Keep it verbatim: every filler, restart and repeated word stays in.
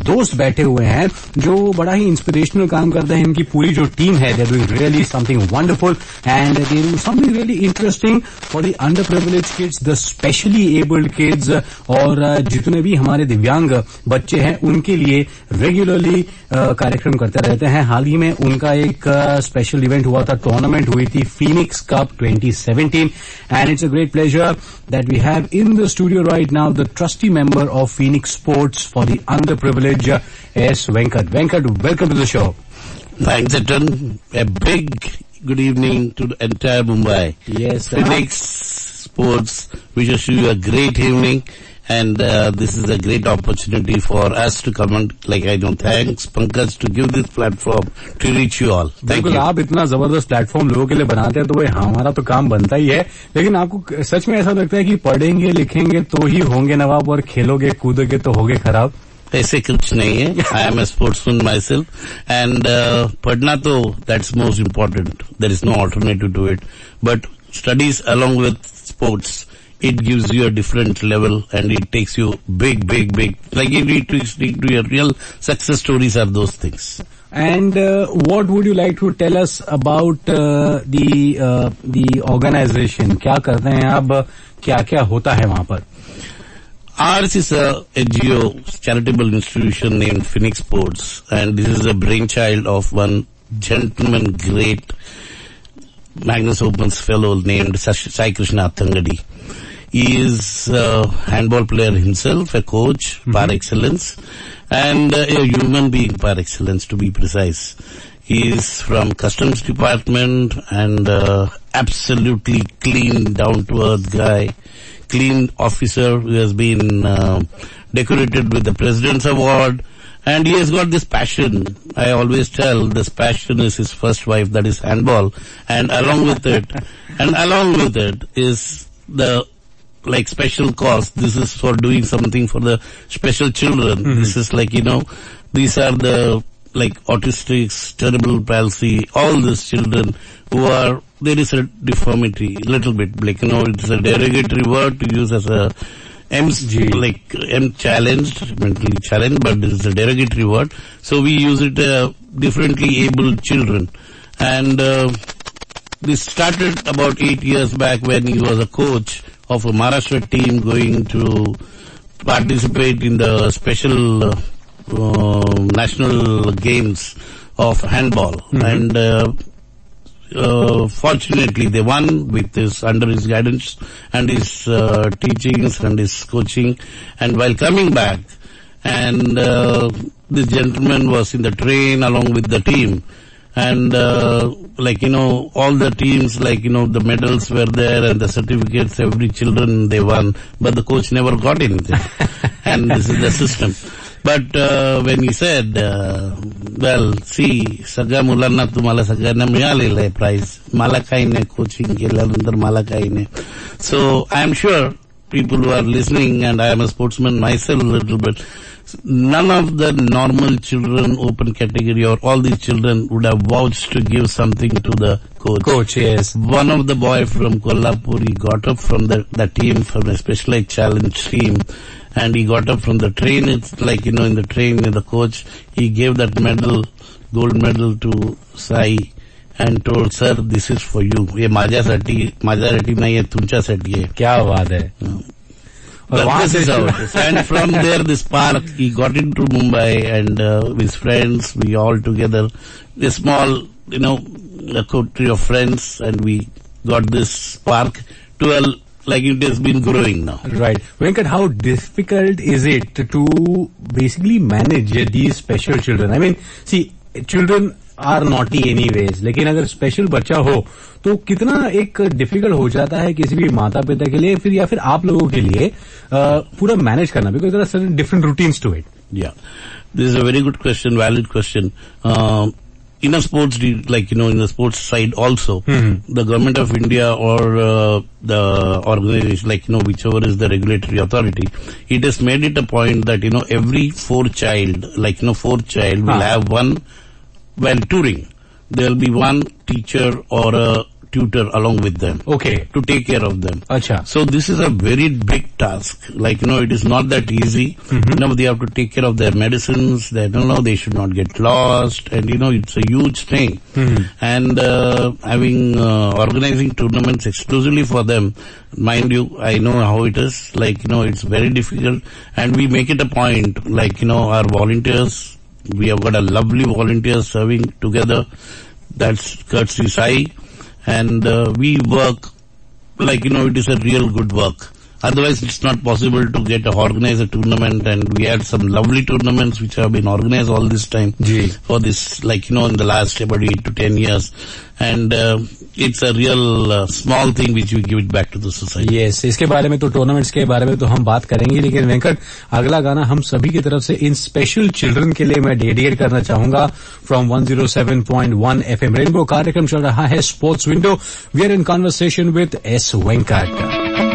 दोस्त बैठे हुए हैं जो बड़ा ही इंस्पिरेशनल काम करते हैं. इनकी पूरी जो टीम है, they are doing really something wonderful and they do something really interesting for the underprivileged kids, the specially abled kids, और जितने भी हमारे दिव्यांग बच्चे हैं उनके लिए रेगुलरली कार्यक्रम करते रहते हैं. हाल ही में उनका एक स्पेशल इवेंट हुआ था, टूर्नामेंट हुई थी, Phoenix cup twenty seventeen, and it's a great pleasure that we have in the studio right now the trustee member of Phoenix Sports for the underprivileged, S. Venkat. Venkat, welcome to the show. Thanks, Etan. A big good evening to the entire Mumbai. Yes, Phoenix Sports wishes you a great evening. And uh, this is a great opportunity for us to come and, like I know, thanks Pankaj to give this platform to reach you all. Thank बिल्कुल, you. आप इतना जबरदस्त platform लोगों के लिए बनाते हैं तो भाई हमारा तो काम बनता ही है. लेकिन आपको सच में ऐसा लगता है कि पढ़ेंगे लिखेंगे तो ही होंगे नवाब और खेलोगे कूदोगे तो होगे खराब? ऐसे कुछ नहीं है. I am a sportsman myself, and uh, पढ़ना तो that's most important. There is no alternative to it. But studies along with sports, it gives you a different level and it takes you big, big, big. Like you need to speak to your real success stories are those things. And uh, what would you like to tell us about uh, the uh, the organization? क्या करते हैं आप? क्या क्या होता है वहाँ पर? Ours is a N G O charitable institution named Phoenix Sports, and this is a brainchild of one gentleman, great Magnus Opens fellow named Sai Krishna Athangadi. He is a handball player himself, a coach mm-hmm. par excellence, and uh, a human being par excellence, to be precise. He is from customs department and uh, absolutely clean, down-to-earth guy, clean officer who has been uh, decorated with the President's Award. And he has got this passion. I always tell this passion is his first wife, that is handball. And along with it, and along with it is the like special cause. This is for doing something for the special children. Mm-hmm. This is like, you know, these are the like autistics, cerebral palsy, all these children who are, there is a deformity, little bit, like, you know, it's a derogatory word to use as a M G, like M challenged, mentally challenged, but this is a derogatory word. So we use it uh, differently abled children. And uh, this started about eight years back when he was a coach of a Maharashtra team going to participate in the special uh, uh, national games of handball. Mm-hmm. And uh, Uh, fortunately they won with his, under his guidance and his uh, teachings and his coaching. And while coming back, and uh, this gentleman was in the train along with the team, and uh, like, you know, all the teams, like, you know, the medals were there and the certificates, every children they won, but the coach never got anything. And this is the system. But uh, when he said, uh, well, see, सगळ्या मुलांना तुम्हाला सगळ्यांना मिळालेलं आहे prize, मला काही नाही, coaching केल्यानंतर मला काही नाही. So I am sure people who are listening, and I am a sportsman myself a little bit, none of the normal children, open category, or all these children would have vouched to give something to the coach. Coach, yes. One of the boy from Kolhapur, he got up from the, the team, from a specialized challenge team, and he got up from the train. It's like, you know, in the train, in the coach, he gave that medal, gold medal to Sai, and told, sir, this is for you. ये माझ्यासाठी, माझ्यासाठी नाही है, तुमच्यासाठी है. क्या बात है. This is how it is. And from there, this park, he got into Mumbai, and uh, with his friends, we all together, a small, you know, a coterie of friends, and we got this park to a, like it has been growing now. Right. Venkat, how difficult is it to basically manage these special children? I mean, see, children are naughty anyways, लेकिन अगर special बच्चा हो तो कितना एक difficult हो जाता है किसी भी माता पिता के लिए, फिर या फिर आप लोगों के लिए पूरा मैनेज करना, because there are certain different routines to it. Yeah, this is a very good question, valid question. Uh, in a sports, like, you know, in the sports side also, mm-hmm. the government of India or uh, the organization, like, you know, whichever is the regulatory authority, it has made it a point that, you know, every four child, like, you know, four child will ah. have one, while touring, there will be one teacher or a tutor along with them. Okay. To take care of them. Acha. So this is a very big task. Like, you know, it is not that easy. Mm-hmm. You know, they have to take care of their medicines. They don't know, they should not get lost. And, you know, it's a huge thing. Mm-hmm. And, uh, having, uh, organizing tournaments exclusively for them, mind you, I know how it is. Like, you know, it's very difficult. And we make it a point, like, you know, our volunteers, we have got a lovely volunteers serving together. That's courtesy Sai. And uh, we work like, you know, it is a real good work. Otherwise, it's not possible to get a organize a tournament, and we had some lovely tournaments which have been organized all this time. Gee. For this, like, you know, in the last about eight to ten years. And uh, it's a real uh, small thing which we give it back to the society. Yes, इसके बारे में तो tournaments के बारे में तो हम बात करेंगे, लेकिन वेंकट अगला गाना हम सभी की तरफ से इन स्पेशल चिल्ड्रन के लिए मैं डेडिकेट करना चाहूंगा from one oh seven point one F M Rainbow. कार्यक्रम चल रहा है sports window. We are in conversation with S Venkat.